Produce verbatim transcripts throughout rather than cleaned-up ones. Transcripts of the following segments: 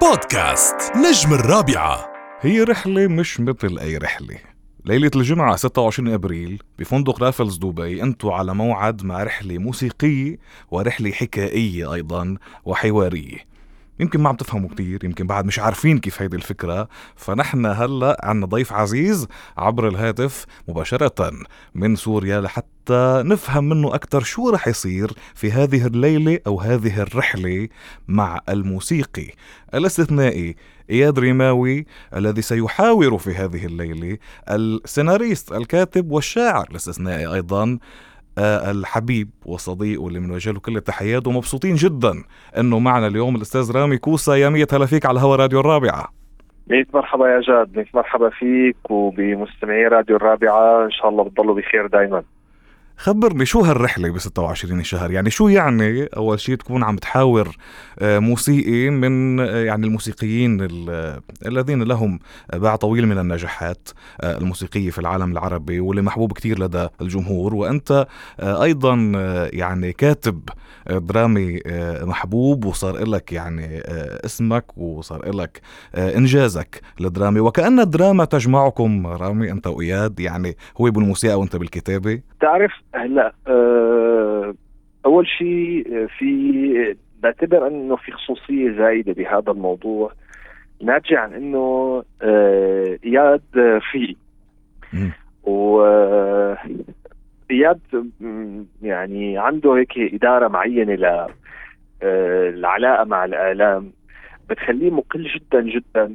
بودكاست نجم الرابعة. هي رحلة مش مثل أي رحلة. ليلة الجمعة ستة وعشرين أبريل بفندق رافلز دبي أنتوا على موعد مع رحلة موسيقية ورحلة حكائية أيضا وحوارية. يمكن ما عم تفهموا كتير، يمكن بعد مش عارفين كيف هيدي الفكرة، فنحن هلأ عنا ضيف عزيز عبر الهاتف مباشرة من سوريا لحتى نفهم منه أكتر شو رح يصير في هذه الليلة أو هذه الرحلة مع الموسيقي الاستثنائي إياد ريماوي الذي سيحاور في هذه الليلة السيناريست الكاتب والشاعر الاستثنائي أيضا آه الحبيب والصديق واللي بنوجه له كل التحيات، ومبسوطين جدا انه معنا اليوم الاستاذ رامي كوسا. يا مية هلا فيك على هوا راديو الرابعة. مية مرحبا يا جاد، مية مرحبا فيك وبمستمعي راديو الرابعة، ان شاء الله بتضلوا بخير دايما. خبرني شو هالرحلة بستة وعشرين الشهر، يعني شو يعني أول شيء تكون عم تحاور موسيقي من يعني الموسيقيين الذين لهم باع طويل من النجاحات الموسيقية في العالم العربي واللي محبوب كتير لدى الجمهور، وأنت أيضا يعني كاتب درامي محبوب وصار لك يعني اسمك وصار لك إنجازك للدرامي، وكأن الدراما تجمعكم رامي أنت وإياد، يعني هو بالموسيقى وأنت بالكتابة. تعرف هلا أه اول شيء في بعتبر انه في خصوصيه زايده بهذا الموضوع ناتجه عن انه أه اياد في و اياد يعني عنده هيك اداره معينه ل العلاقه مع الاعلام بتخليه مقل جدا جدا.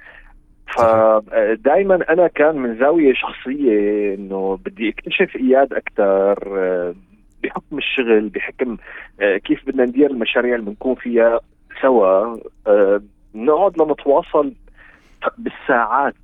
فدايما انا كان من زاويه شخصيه انه بدي اكتشف اياد اكثر بحكم الشغل، بحكم كيف بدنا ندير المشاريع اللي بنكون فيها سوا، نقعد لنتواصل بالساعات،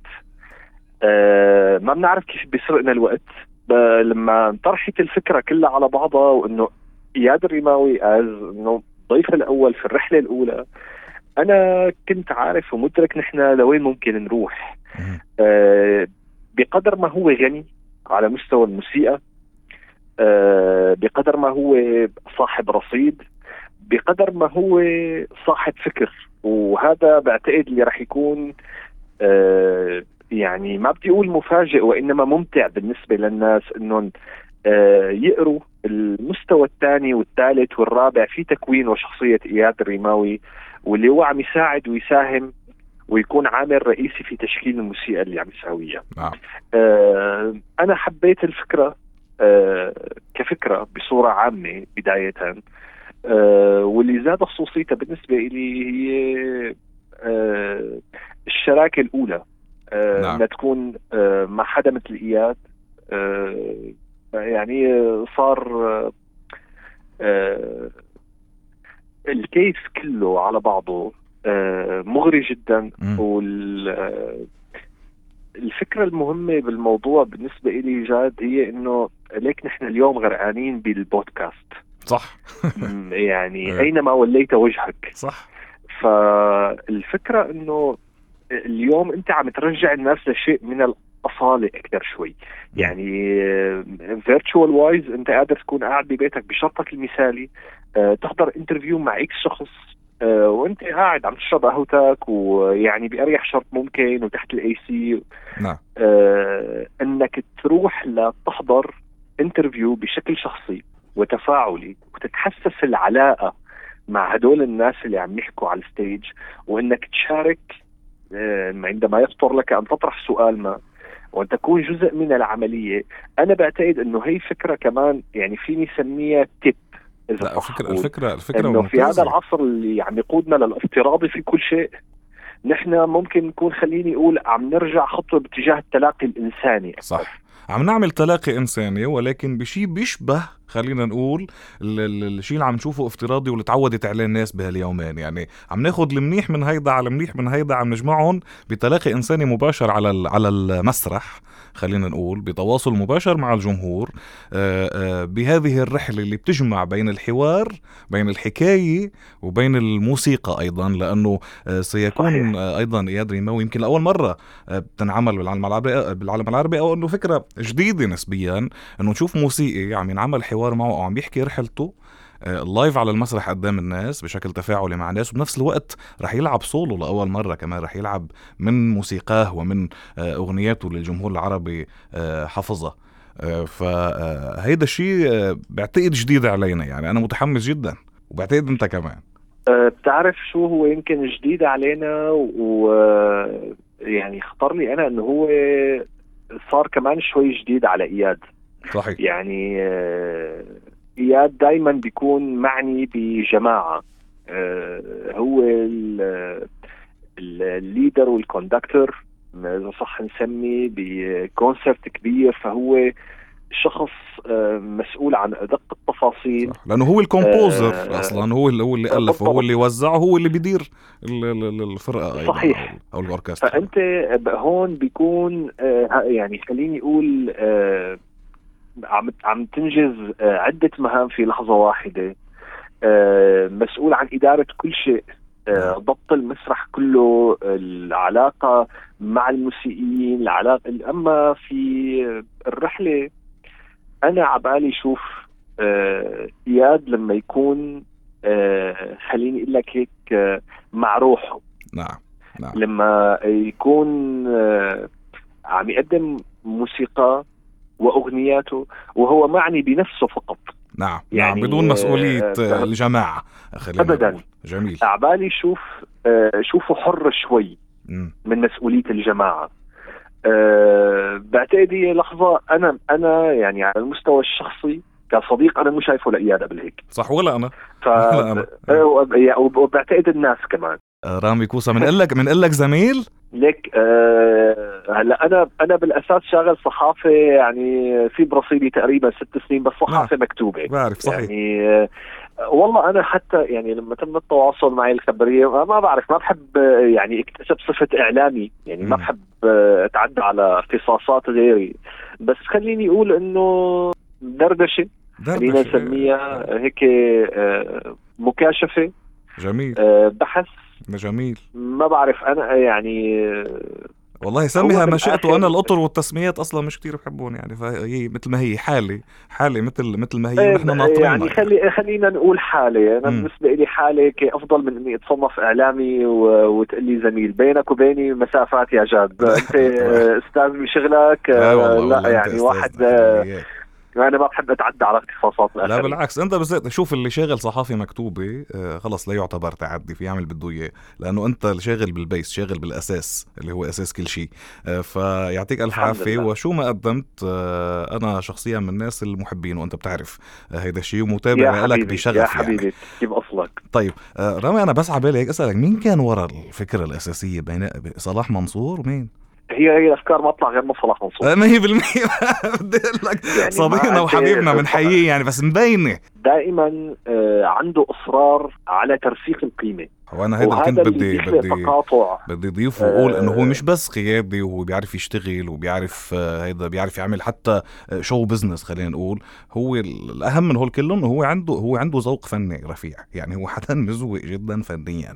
ما بنعرف كيف بيسرقنا الوقت. لما انطرحت الفكره كلها على بعضها وانه اياد الريماوي از انه ضيف الاول في الرحله الاولى، أنا كنت عارف ومدرك نحن لوين ممكن نروح. أه بقدر ما هو غني على مستوى الموسيقى، أه بقدر ما هو صاحب رصيد، بقدر ما هو صاحب فكر، وهذا بعتقد اللي رح يكون أه يعني ما بدي أقول مفاجئ وإنما ممتع بالنسبة للناس إنهم أه يقروا المستوى الثاني والثالث والرابع في تكوين وشخصية إياد الريماوي، واللي هو عم يساعد ويساهم ويكون عامل رئيسي في تشكيل الموسيقى اللي عم يساويها. نعم. آه أنا حبيت الفكرة آه كفكرة بصورة عامة بداية، آه واللي زاد خصوصيتها بالنسبة إلي هي آه الشراكة الأولى، آه نعم. أنها تكون آه مع حدا مثل إياد. آه يعني صار آه الكيس كله على بعضه آه مغري جدا. والفكرة المهمة بالموضوع بالنسبة إلي جاد هي إنه ليك نحن اليوم غرقانين بالبودكاست. صح. يعني أينما وليت وجهك. صح. فالفكرة إنه اليوم أنت عم ترجع الناس لشيء من الأصالة أكثر شوي. يعني فيرتشوال وايز أنت قادر تكون قاعد ببيتك بشرطك المثالي، أه تحضر انترفيو مع إكس شخص، أه وأنت قاعد عم تشرب قهوتك ويعني بأريح شرط ممكن وتحت الأي سي. نعم. أه أنك تروح لتحضر انترفيو بشكل شخصي وتفاعلي وتتحسس العلاقة مع هدول الناس اللي عم يحكوا على الستيج، وأنك تشارك أه عندما يخطر لك أن تطرح سؤال ما وأن تكون جزء من العملية. أنا بعتقد أنه هي فكرة كمان يعني فيني سميها تيب. لا الفكرة الفكرة الفكرة إنه في هذا العصر اللي عم يقودنا للافتراضي في كل شيء، نحن ممكن نكون خليني أقول عم نرجع خطوة باتجاه التلاقي الإنساني أكثر. صح، عم نعمل تلاقي إنساني ولكن بشي بيشبه خلينا نقول الشيء اللي عم نشوفه افتراضي واللي تعودت عليه الناس بهاليومين. يعني عم ناخد المنيح من هيدا على المنيح من هيدا، عم نجمعهم بتلاقي إنساني مباشر على على المسرح، خلينا نقول بتواصل مباشر مع الجمهور بهذه الرحلة اللي بتجمع بين الحوار بين الحكاية وبين الموسيقى أيضا، لأنه سيكون أيضا إياد ريماوي يمكن لأول مرة بتنعمل بالعالم العربي بالعالم العربي أو أنه فكرة جديدة نسبيا أنه نشوف موسيقي عم ينعمل حوار معه أو عم بيحكي رحلته اللايف على المسرح قدام الناس بشكل تفاعلي مع الناس، وبنفس الوقت رح يلعب سولو لأول مرة كمان، رح يلعب من موسيقاه ومن أغنياته للجمهور العربي حفظها. فهيدا الشيء بعتقد جديد علينا، يعني أنا متحمس جدا وبعتقد أنت كمان. بتعرف شو هو يمكن جديد علينا، ويعني خطر لي أنا أنه هو صار كمان شوي جديد على إياد. صحيح. يعني إياد دايما بيكون معني بجماعة، هو الليدر والكوندكتور إذا صح نسمي بكونسرت كبير، فهو شخص مسؤول عن أدق التفاصيل. صح. لأنه هو الكومبوزر آه أصلا، هو اللي هو اللي ألف، هو اللي وزعه، هو اللي بيدير الفرقة أيضا. صحيح. أو الأوركسترا. فأنت هون بيكون يعني خليني أقول عم عم تنجز عدة مهام في لحظة واحدة، مسؤول عن إدارة كل شيء، ضبط المسرح كله، العلاقة مع الموسيقيين، العلاقة. أما في الرحلة أنا عبالي شوف إياد لما يكون خليني أقول لك هيك مع روحه. نعم. نعم. لما يكون عم يقدم موسيقى وأغنياته وهو معني بنفسه فقط. نعم. يعني نعم. بدون مسؤولية آه الجماعة. أبدا. جميل. عبالي شوف آه شوفه حر شوي م. من مسؤولية الجماعة. آه بعتقد هي لحظة أنا أنا يعني على المستوى الشخصي كصديق أنا مش شايفه لإياد قبل هيك. صح. ولا أنا. ف... ولا أنا. وبعتقد الناس كمان. آه رامي كوسا من قلك من قلك زميل لك. آه هلا انا انا بالاساس شاغل صحافه، يعني في برصيدي تقريبا ست سنين بس صحافه نعم. مكتوبه. بعرف. صحيح. يعني آه والله انا حتى يعني لما تم التواصل معي الخبريه ما بعرف، ما بحب يعني اكتسب صفه اعلامي، يعني ما بحب اتعدى على اختصاصات غيري، بس خليني اقول انه دردشه، خلينا نسميها هيك آه مكاشفه. جميل. آه بحث. جميل. ما بعرف أنا يعني والله سميها ما شئت، وأنا الأطر والتسميات أصلا مش كتير بحبون، يعني فهي مثل ما هي حالة حالة مثل مثل ما هي نحن ناطرين. يعني خلي خلينا نقول حالة. أنا م. بالنسبة لي حالة أفضل من إني أتصنف إعلامي وتقلي زميل. بينك وبيني مسافات يا جاد. أنت أستاذ بشغلك. لا يعني واحد أنا ما بحب أتعدى على اختصاصات الآخرين. لا بالعكس، أنت بالذات شوف اللي شاغل صحافي مكتوبة آه خلص لا يعتبر تعدي، في يعمل بده إياه، لأنه أنت اللي شاغل بالبيس، شاغل بالأساس اللي هو أساس كل شيء. آه فيعطيك ألف عافية. وشو ما قدمت آه أنا شخصيا من الناس المحبين، وأنت بتعرف آه هيدا الشيء، ومتابع لك بشغف. يا حبيبي يعني. كيف أصلك؟ طيب آه رامي، أنا بس عبالي هيك أسألك، مين كان وراء الفكرة الأساسية بين صلاح منصور ومين؟ هي هي الافكار ما طلع غير من صلاح منصور. ما هي بالمية. بدي اقول لك يعني صديقنا وحبيبنا من حقيقي يعني، بس مبينه دائما آه عنده اصرار على ترسيخ القيمه. وانا هيدا كنت بدي بدي بدي اضيف واقول انه هو مش بس قيادي، وهو بيعرف يشتغل وبيعرف هيدا بيعرف يعمل حتى شو بزنس. خلينا نقول هو الاهم من هول كلهم، هو عنده هو عنده ذوق فني رفيع، يعني هو حدا مزوق جدا فنيا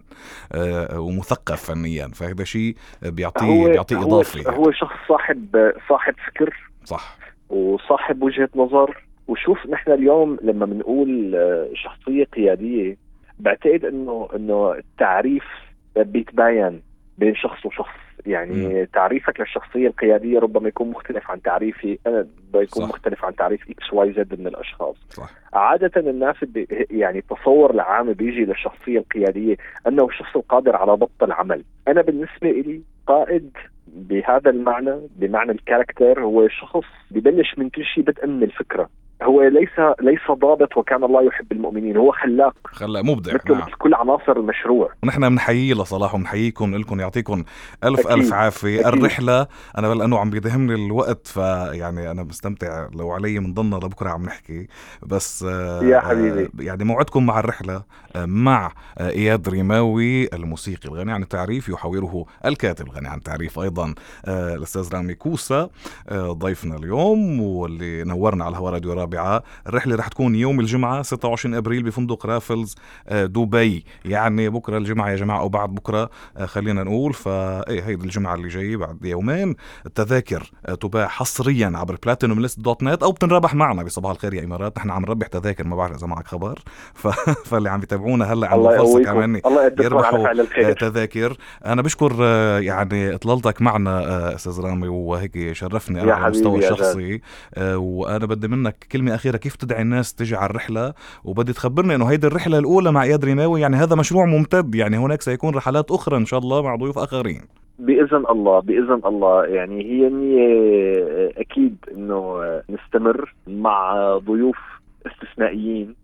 ومثقف فنيا، فهذا شيء بيعطيه بيعطيه اضافه. هو شخص صاحب صاحب فكر. صح. وصاحب وجهة نظر. وشوف نحن اليوم لما بنقول شخصية قيادية، بعتقد انه انه التعريف بيتباين بين شخص وشخص. يعني م. تعريفك للشخصية القيادية ربما يكون مختلف عن تعريفي أنا، بيكون صح. مختلف عن تعريف إكس واي زد من الأشخاص. صح. عادة الناس يعني التصور العام بيجي للشخصية القيادية أنه الشخص القادر على ضبط العمل. أنا بالنسبة لي قائد بهذا المعنى، بمعنى الكاركتر، هو شخص ببلش من كل شيء بدءا من الفكرة. هو ليس ليس ضابط وكان الله يحب المؤمنين، هو خلاق خلاق مبدع. مثل نعم. كل عناصر المشروع. ونحن بنحييه لصلاح وبنحييكم لكم، يعطيكم ألف أكيد. ألف عافية. أكيد. الرحلة أنا لأنه عم بيدهمني الوقت، فيعني أنا مستمتع لو علي من ضمن لبكرة عم نحكي، بس يا حبيبي يعني موعدكم مع الرحلة مع إياد ريماوي الموسيقي الغني عن التعريف، يحاوره الكاتب الغني عن التعريف أيضا الأستاذ رامي كوسا ضيفنا اليوم، واللي نورنا على الهواء راديو رابع الرابعة. الرحلة رح تكون يوم الجمعة ستة وعشرين أبريل بفندق رافلز دبي، يعني بكرة الجمعة يا جماعة أو بعد بكرة خلينا نقول. فايه هيدي الجمعة اللي جاي بعد يومين. التذاكر تباع حصريا عبر بلاتينوم ليست دوت نت أو بتنربح معنا بصباح الخير يا إمارات. نحن عم نربح تذاكر، ما بعرف إذا معك خبر. ف... فاللي عم يتابعونا هلا عم فرصة كمان يربحوا تذاكر. أنا بشكر يعني إطلالتك معنا أستاذ رامي، وهيك شرفني أنا على المستوى الشخصي. وأنا بدي منك كلمة أخيرة، كيف تدعي الناس تجي على الرحلة؟ وبدي تخبرني إنه هيدي الرحلة الأولى مع إياد ريماوي، يعني هذا مشروع ممتد، يعني هناك سيكون رحلات أخرى إن شاء الله مع ضيوف آخرين بإذن الله. بإذن الله يعني هي النية أكيد إنه نستمر مع ضيوف استثنائيين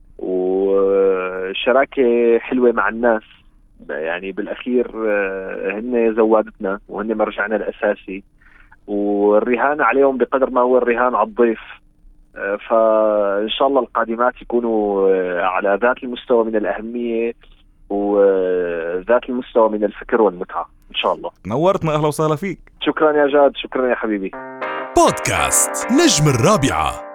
وشراكة حلوة مع الناس. يعني بالأخير هن زوادتنا وهن مرجعنا الأساسي، والرهان عليهم بقدر ما هو الرهان على الضيف. فإن شاء الله القادمات يكونوا على ذات المستوى من الأهمية وذات المستوى من الفكر والمتعة إن شاء الله. نورتنا، أهلا وسهلا فيك. شكرا يا جاد، شكرا يا حبيبي. بودكاست نجم الرابعة.